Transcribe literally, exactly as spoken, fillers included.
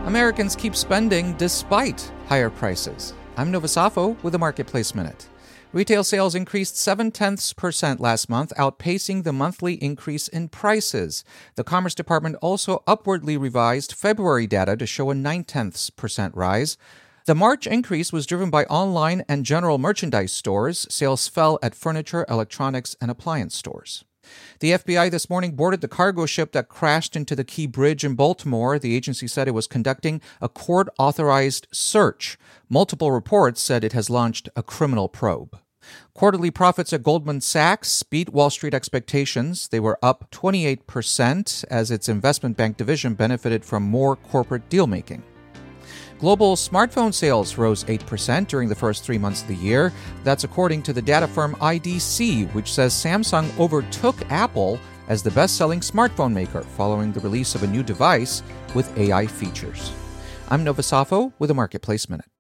Americans keep spending despite higher prices. I'm Nova Safo with the Marketplace Minute. Retail sales increased seven tenths percent last month, outpacing the monthly increase in prices. The Commerce Department also upwardly revised February data to show a nine tenths percent rise. The March increase was driven by online and general merchandise stores. Sales fell at furniture, electronics, and appliance stores. The F B I this morning boarded the cargo ship that crashed into the Key Bridge in Baltimore. The agency said it was conducting a court-authorized search. Multiple reports said it has launched a criminal probe. Quarterly profits at Goldman Sachs beat Wall Street expectations. They were up twenty-eight percent as its investment bank division benefited from more corporate deal-making. Global smartphone sales rose eight percent during the first three months of the year. That's according to the data firm I D C, which says Samsung overtook Apple as the best-selling smartphone maker following the release of a new device with A I features. I'm Nova Safo with a Marketplace Minute.